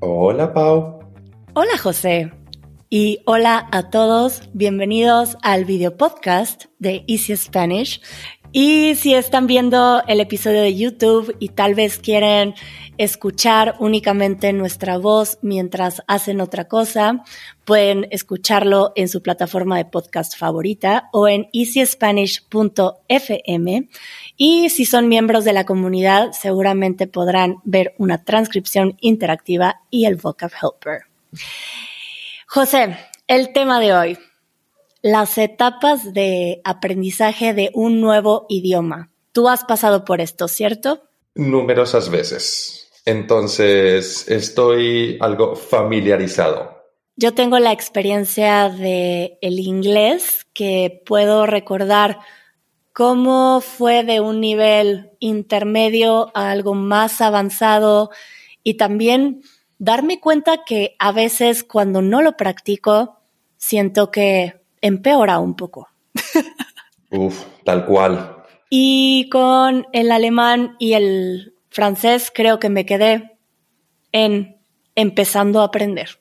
Hola, Pau. Hola, José. Y hola a todos. Bienvenidos al video podcast de Easy Spanish. Y si están viendo el episodio de YouTube y tal vez quieren escuchar únicamente nuestra voz mientras hacen otra cosa, pueden escucharlo en su plataforma de podcast favorita o en easyspanish.fm. Y si son miembros de la comunidad, seguramente podrán ver una transcripción interactiva y el vocab helper. José, el tema de hoy. Las etapas de aprendizaje de un nuevo idioma. Tú has pasado por esto, ¿cierto? Numerosas veces. Entonces, estoy algo familiarizado. Yo tengo la experiencia de el inglés, que puedo recordar cómo fue de un nivel intermedio a algo más avanzado y también darme cuenta que a veces cuando no lo practico, siento que empeora un poco. Tal cual. Y con el alemán y el francés creo que me quedé en empezando a aprender.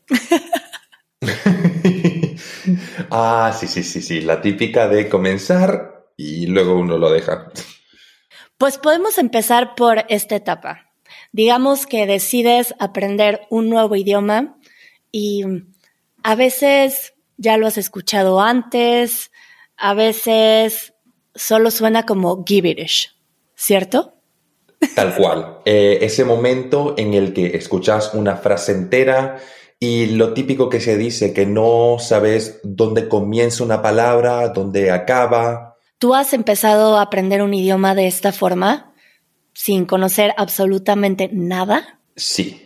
Sí. La típica de comenzar y luego uno lo deja. Pues podemos empezar por esta etapa. Digamos que decides aprender un nuevo idioma y a veces ya lo has escuchado antes, a veces solo suena como gibberish, ¿cierto? Tal cual. Ese momento en el que escuchas una frase entera y lo típico que se dice, que no sabes dónde comienza una palabra, dónde acaba. ¿Tú has empezado a aprender un idioma de esta forma, sin conocer absolutamente nada? Sí.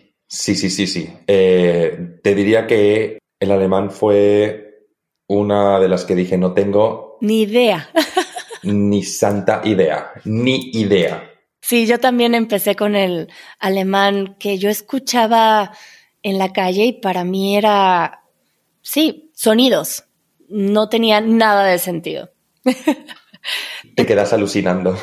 Te diría que el alemán fue una de las que dije no tengo Ni idea. ni santa idea, ni idea. Sí, yo también empecé con el alemán que yo escuchaba en la calle y para mí era, sí, sonidos. No tenía nada de sentido. Te quedas alucinando.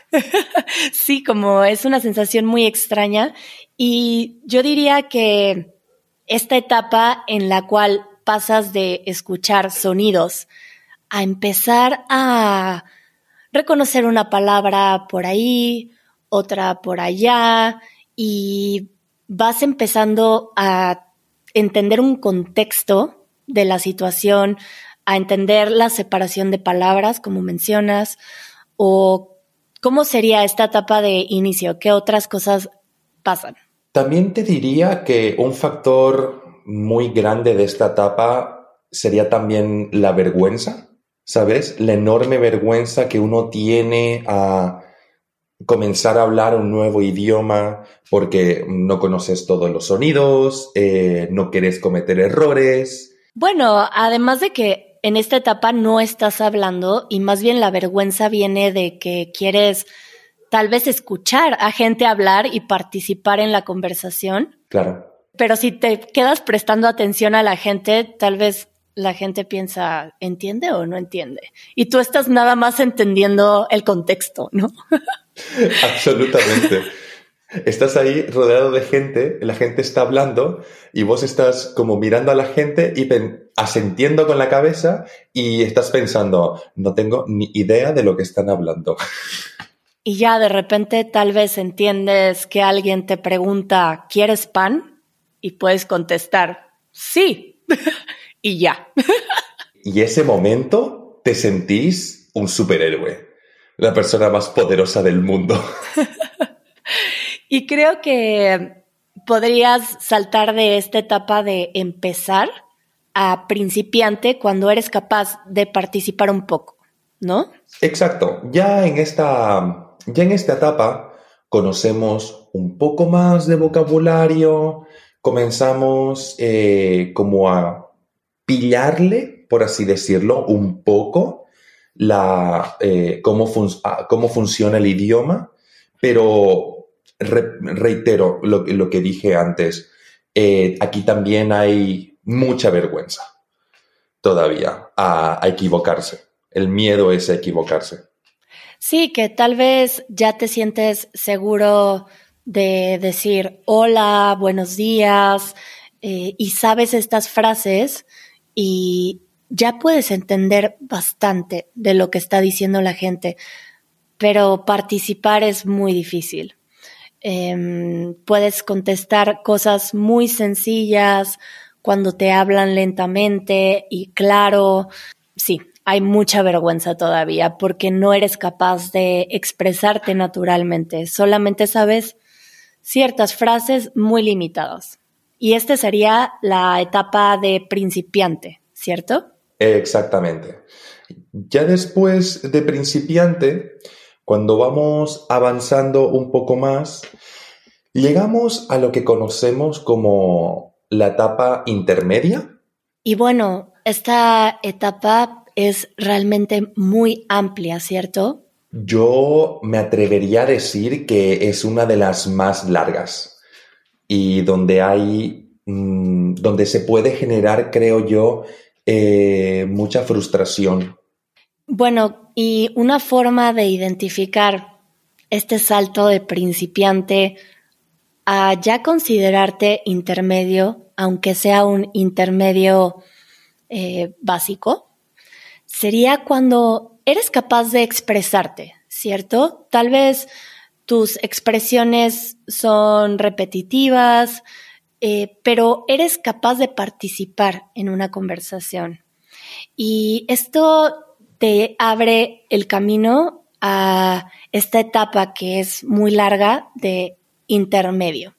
Sí, como es una sensación muy extraña y yo diría que esta etapa en la cual pasas de escuchar sonidos a empezar a reconocer una palabra por ahí, otra por allá y vas empezando a entender un contexto de la situación, a entender la separación de palabras, como mencionas, o cómo sería esta etapa de inicio, qué otras cosas pasan. También te diría que un factor muy grande de esta etapa sería también la vergüenza, ¿sabes? La enorme vergüenza que uno tiene a comenzar a hablar un nuevo idioma porque no conoces todos los sonidos, no quieres cometer errores. Bueno, además de que en esta etapa no estás hablando y más bien la vergüenza viene de que quieres tal vez escuchar a gente hablar y participar en la conversación. Claro. Pero si te quedas prestando atención a la gente, tal vez la gente piensa, ¿entiende o no entiende? Y tú estás nada más entendiendo el contexto, ¿no? Absolutamente. Estás ahí rodeado de gente, la gente está hablando y vos estás como mirando a la gente y asintiendo con la cabeza y estás pensando, no tengo ni idea de lo que están hablando. Y ya de repente tal vez entiendes que alguien te pregunta, ¿quieres pan? Y puedes contestar, sí. Y ya. Y ese momento te sentís un superhéroe, la persona más poderosa del mundo. Y creo que podrías saltar de esta etapa de empezar a principiante cuando eres capaz de participar un poco, ¿no? Exacto. Ya en esta etapa conocemos un poco más de vocabulario, comenzamos como a pillarle, por así decirlo, un poco cómo funciona el idioma, pero reitero lo que dije antes, aquí también hay mucha vergüenza todavía a equivocarse. El miedo es a equivocarse. Sí, que tal vez ya te sientes seguro de decir hola, buenos días, y sabes estas frases y ya puedes entender bastante de lo que está diciendo la gente, pero participar es muy difícil. Puedes contestar cosas muy sencillas cuando te hablan lentamente y claro. Sí, hay mucha vergüenza todavía porque no eres capaz de expresarte naturalmente. Solamente sabes ciertas frases muy limitadas. Y esta sería la etapa de principiante, ¿cierto? Exactamente. Ya después de principiante, cuando vamos avanzando un poco más, llegamos a lo que conocemos como la etapa intermedia. Y bueno, esta etapa es realmente muy amplia, ¿cierto? Yo me atrevería a decir que es una de las más largas y donde se puede generar, creo yo, mucha frustración. Bueno, y una forma de identificar este salto de principiante a ya considerarte intermedio, aunque sea un intermedio básico, sería cuando eres capaz de expresarte, ¿cierto? Tal vez tus expresiones son repetitivas, pero eres capaz de participar en una conversación. Y esto te abre el camino a esta etapa que es muy larga de intermedio.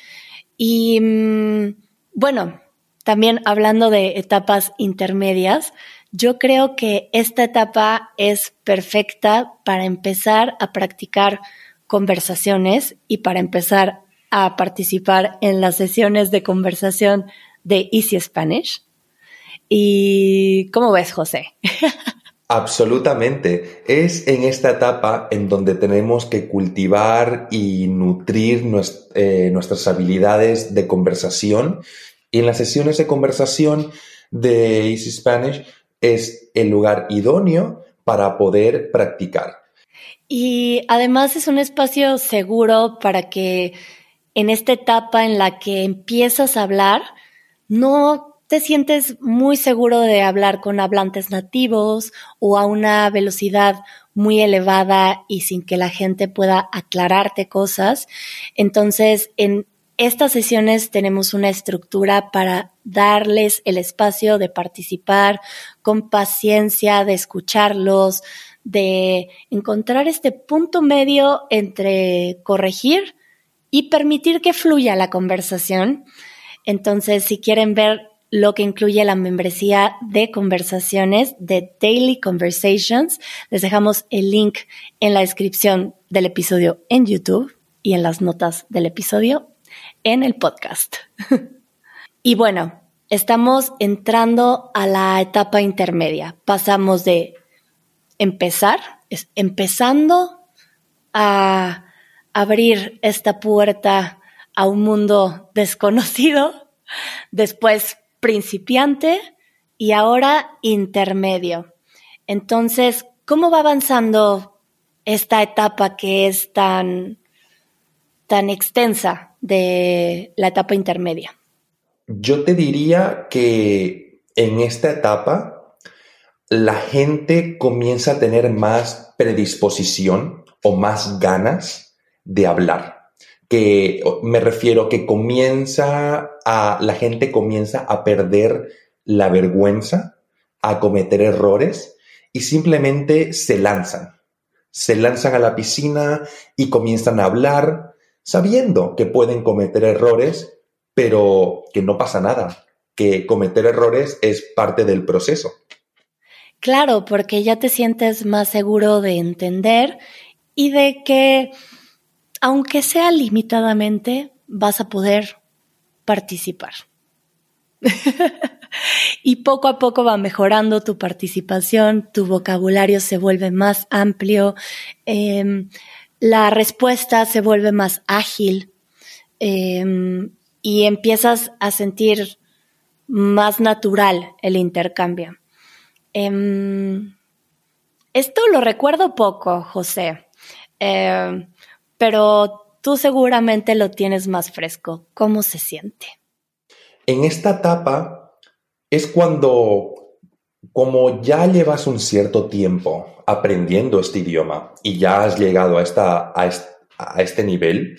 Y bueno, también hablando de etapas intermedias, yo creo que esta etapa es perfecta para empezar a practicar conversaciones y para empezar a participar en las sesiones de conversación de Easy Spanish. ¿Y cómo ves, José? Absolutamente. Es en esta etapa en donde tenemos que cultivar y nutrir nuestras habilidades de conversación. Y en las sesiones de conversación de Easy Spanish es el lugar idóneo para poder practicar. Y además es un espacio seguro para que en esta etapa en la que empiezas a hablar, no te sientes muy seguro de hablar con hablantes nativos o a una velocidad muy elevada y sin que la gente pueda aclararte cosas. Entonces, en estas sesiones tenemos una estructura para darles el espacio de participar con paciencia, de escucharlos, de encontrar este punto medio entre corregir y permitir que fluya la conversación. Entonces, si quieren ver lo que incluye la membresía de conversaciones de Daily Conversations, les dejamos el link en la descripción del episodio en YouTube y en las notas del episodio en el podcast. Y bueno, estamos entrando a la etapa intermedia. Pasamos de empezando a abrir esta puerta a un mundo desconocido, después principiante y ahora intermedio. Entonces, ¿cómo va avanzando esta etapa que es tan extensa de la etapa intermedia? Yo te diría que en esta etapa la gente comienza a tener más predisposición o más ganas de hablar. Que me refiero que la gente comienza a perder la vergüenza, a cometer errores y simplemente se lanzan. Se lanzan a la piscina y comienzan a hablar sabiendo que pueden cometer errores, pero que no pasa nada, que cometer errores es parte del proceso. Claro, porque ya te sientes más seguro de entender y de que, aunque sea limitadamente, vas a poder participar. Y poco a poco va mejorando tu participación, tu vocabulario se vuelve más amplio, la respuesta se vuelve más ágil y empiezas a sentir más natural el intercambio. Esto lo recuerdo poco, José, pero tú seguramente lo tienes más fresco. ¿Cómo se siente? En esta etapa es cuando, como ya llevas un cierto tiempo aprendiendo este idioma y ya has llegado a este nivel,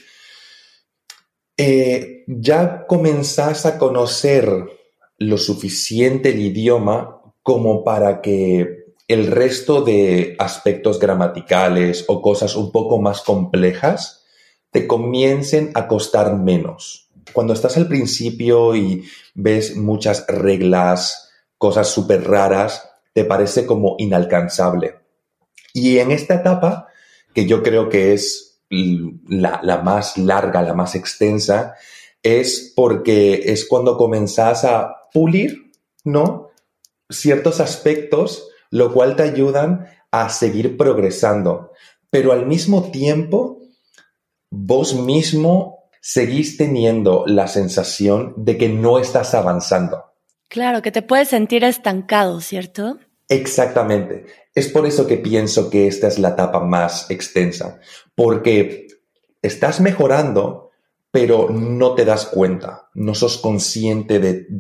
ya comenzás a conocer lo suficiente el idioma como para que el resto de aspectos gramaticales o cosas un poco más complejas te comiencen a costar menos. Cuando estás al principio y ves muchas reglas, cosas súper raras, te parece como inalcanzable. Y en esta etapa, que yo creo que es la más larga, la más extensa, es porque es cuando comenzás a pulir, ¿no?, ciertos aspectos, lo cual te ayudan a seguir progresando. Pero al mismo tiempo, vos mismo seguís teniendo la sensación de que no estás avanzando. Claro, que te puedes sentir estancado, ¿cierto? Exactamente. Es por eso que pienso que esta es la etapa más extensa, porque estás mejorando, pero no te das cuenta, no sos consciente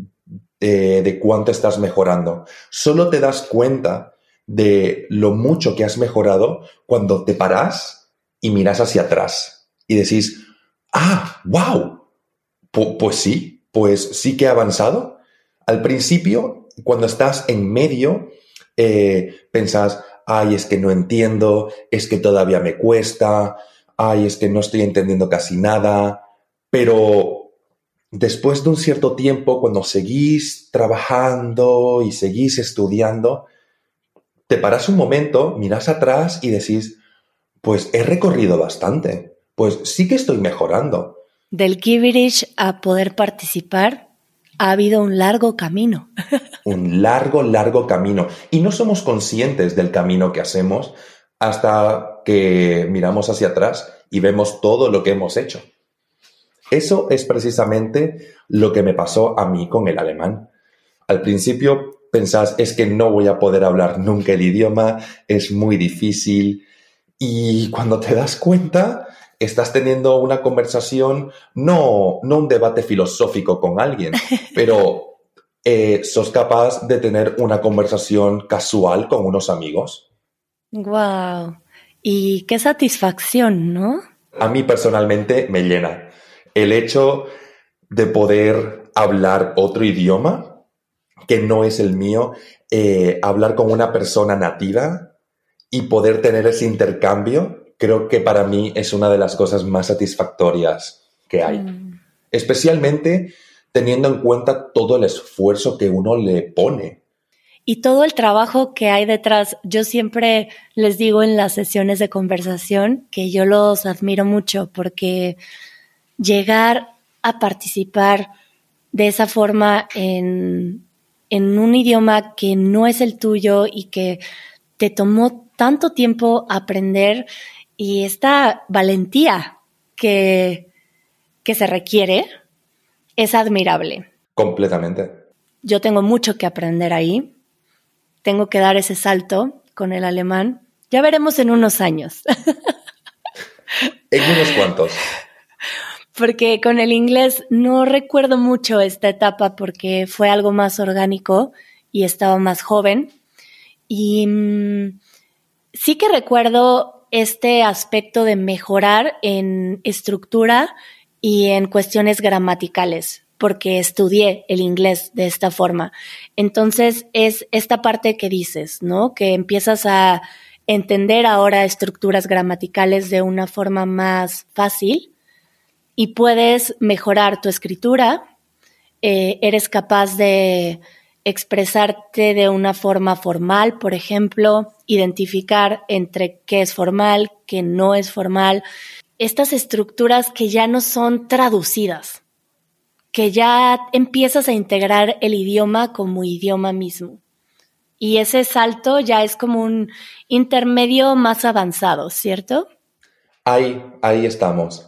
de cuánto estás mejorando. Solo te das cuenta de lo mucho que has mejorado cuando te paras y miras hacia atrás y decís, wow, pues sí que he avanzado. Al principio, cuando estás en medio, pensás, es que no entiendo, es que todavía me cuesta, es que no estoy entendiendo casi nada, pero después de un cierto tiempo, cuando seguís trabajando y seguís estudiando, te paras un momento, miras atrás y decís, pues he recorrido bastante, pues sí que estoy mejorando. Del Kivirish a poder participar ha habido un largo camino. Un largo, largo camino. Y no somos conscientes del camino que hacemos hasta que miramos hacia atrás y vemos todo lo que hemos hecho. Eso es precisamente lo que me pasó a mí con el alemán. Al principio pensás, es que no voy a poder hablar nunca el idioma, es muy difícil. Y cuando te das cuenta, estás teniendo una conversación, no un debate filosófico con alguien, pero sos capaz de tener una conversación casual con unos amigos. Wow. Y qué satisfacción, ¿no? A mí personalmente me llena el hecho de poder hablar otro idioma que no es el mío, hablar con una persona nativa y poder tener ese intercambio, creo que para mí es una de las cosas más satisfactorias que hay. Especialmente teniendo en cuenta todo el esfuerzo que uno le pone. Y todo el trabajo que hay detrás. Yo siempre les digo en las sesiones de conversación que yo los admiro mucho porque llegar a participar de esa forma en un idioma que no es el tuyo y que te tomó tanto tiempo aprender y esta valentía que se requiere es admirable. Completamente. Yo tengo mucho que aprender ahí. Tengo que dar ese salto con el alemán. Ya veremos en unos años. En unos cuantos. Porque con el inglés no recuerdo mucho esta etapa porque fue algo más orgánico y estaba más joven. Y sí que recuerdo este aspecto de mejorar en estructura y en cuestiones gramaticales, porque estudié el inglés de esta forma. Entonces es esta parte que dices, ¿no? Que empiezas a entender ahora estructuras gramaticales de una forma más fácil y puedes mejorar tu escritura, eres capaz de expresarte de una forma formal, por ejemplo, identificar entre qué es formal, qué no es formal, estas estructuras que ya no son traducidas, que ya empiezas a integrar el idioma como idioma mismo. Y ese salto ya es como un intermedio más avanzado, ¿cierto? Ahí estamos.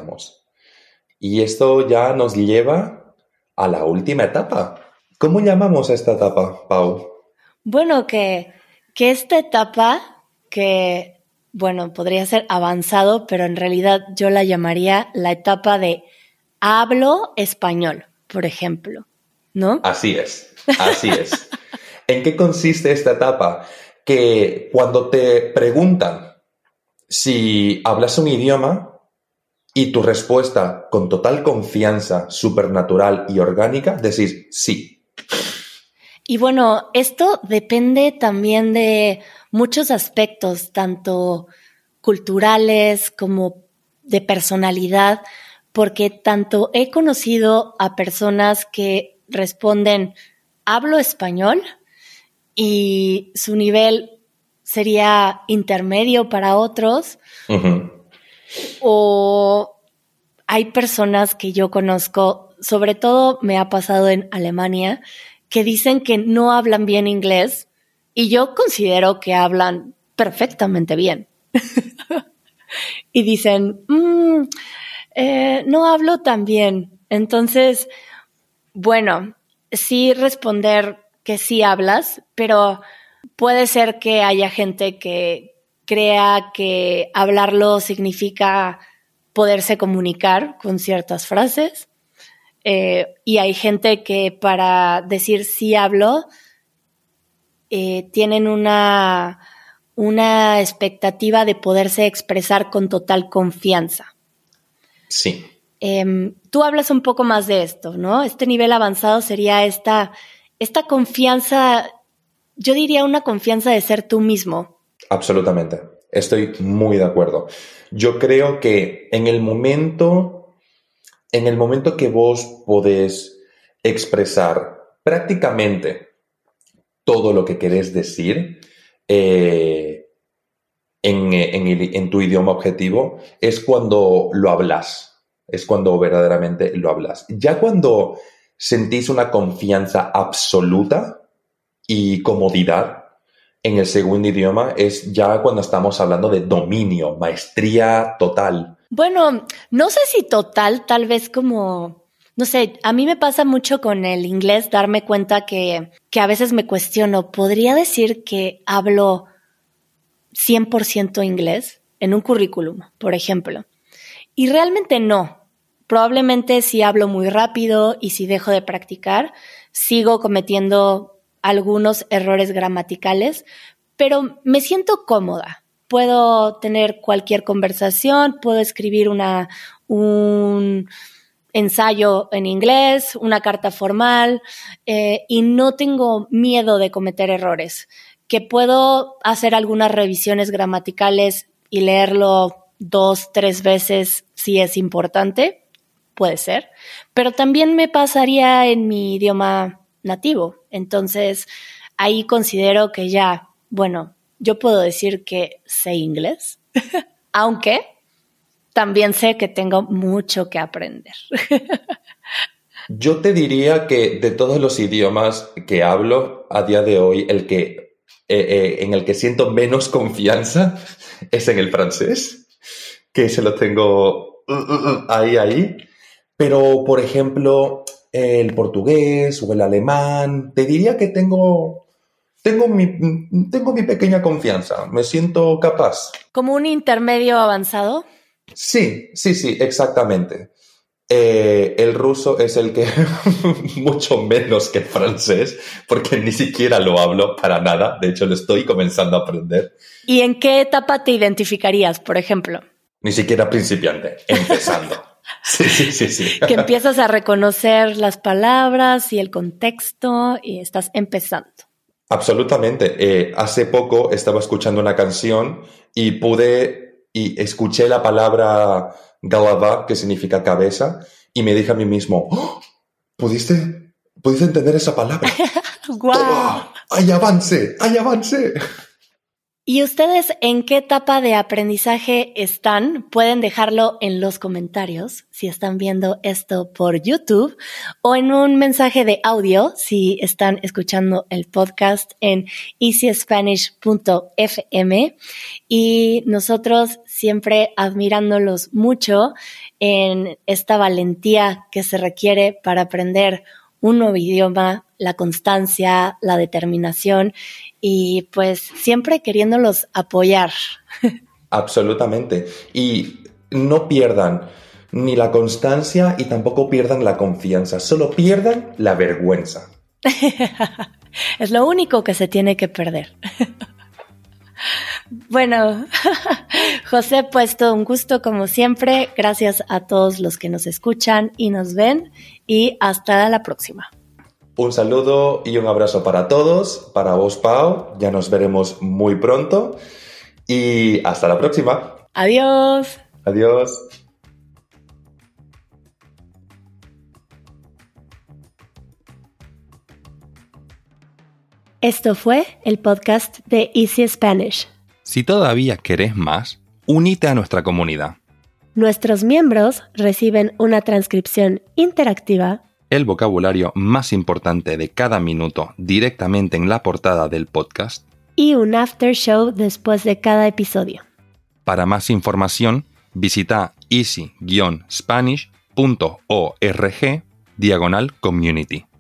Y esto ya nos lleva a la última etapa. ¿Cómo llamamos a esta etapa, Pau? Bueno, que esta etapa que bueno, podría ser avanzado, pero en realidad yo la llamaría la etapa de hablo español, por ejemplo, ¿no? Así es, así es. ¿En qué consiste esta etapa? Que cuando te preguntan si hablas un idioma y tu respuesta con total confianza, supernatural y orgánica, decís sí. Y bueno, esto depende también de muchos aspectos, tanto culturales como de personalidad, porque tanto he conocido a personas que responden hablo español y su nivel sería intermedio para otros, o hay personas que yo conozco, sobre todo me ha pasado en Alemania, que dicen que no hablan bien inglés y yo considero que hablan perfectamente bien. Y dicen, no hablo tan bien. Entonces, bueno, sí responder que sí hablas, pero puede ser que haya gente que crea que hablarlo significa poderse comunicar con ciertas frases. Y hay gente que para decir sí hablo, tienen una expectativa de poderse expresar con total confianza. Sí. Tú hablas un poco más de esto, ¿no? Este nivel avanzado sería esta confianza, yo diría una confianza de ser tú mismo. Absolutamente. Estoy muy de acuerdo. Yo creo que en el momento que vos podés expresar prácticamente todo lo que querés decir en tu idioma objetivo, es cuando lo hablas, es cuando verdaderamente lo hablas. Ya cuando sentís una confianza absoluta y comodidad en el segundo idioma, es ya cuando estamos hablando de dominio, maestría total. Bueno, no sé si total, tal vez como, no sé, a mí me pasa mucho con el inglés darme cuenta que a veces me cuestiono, ¿podría decir que hablo 100% inglés en un currículum, por ejemplo? Y realmente no. Probablemente si hablo muy rápido y si dejo de practicar, sigo cometiendo algunos errores gramaticales, pero me siento cómoda. Puedo tener cualquier conversación, puedo escribir un ensayo en inglés, una carta formal, y no tengo miedo de cometer errores. Que puedo hacer algunas revisiones gramaticales y leerlo 2, 3 veces si es importante, puede ser, pero también me pasaría en mi idioma nativo. Entonces, ahí considero que ya, bueno, yo puedo decir que sé inglés, aunque también sé que tengo mucho que aprender. Yo te diría que de todos los idiomas que hablo a día de hoy, en el que siento menos confianza es en el francés, que se lo tengo ahí. Pero, por ejemplo, el portugués o el alemán, te diría que tengo mi pequeña confianza. Me siento capaz. ¿Como un intermedio avanzado? Sí, exactamente. El ruso es el que mucho menos que el francés, porque ni siquiera lo hablo para nada. De hecho, lo estoy comenzando a aprender. ¿Y en qué etapa te identificarías, por ejemplo? Ni siquiera principiante, empezando. Sí. Que empiezas a reconocer las palabras y el contexto y estás empezando. Absolutamente. Hace poco estaba escuchando una canción y escuché la palabra galava, que significa cabeza, y me dije a mí mismo, ¡oh! ¿Pudiste entender esa palabra? ¡Guau! ¡Oh! ¡Hay avance! ¿Y ustedes en qué etapa de aprendizaje están? Pueden dejarlo en los comentarios si están viendo esto por YouTube o en un mensaje de audio si están escuchando el podcast en easyspanish.fm. Y nosotros siempre admirándolos mucho en esta valentía que se requiere para aprender un nuevo idioma, la constancia, la determinación y pues siempre queriéndolos apoyar. Absolutamente. Y no pierdan ni la constancia y tampoco pierdan la confianza, solo pierdan la vergüenza. Es lo único que se tiene que perder. Bueno, José, pues todo un gusto como siempre. Gracias a todos los que nos escuchan y nos ven y hasta la próxima. Un saludo y un abrazo para todos, para vos, Pau. Ya nos veremos muy pronto y hasta la próxima. Adiós. Adiós. Esto fue el podcast de Easy Spanish. Si todavía querés más, únete a nuestra comunidad. Nuestros miembros reciben una transcripción interactiva, El vocabulario más importante de cada minuto directamente en la portada del podcast. y un after show después de cada episodio. Para más información, visita easy-spanish.org/community.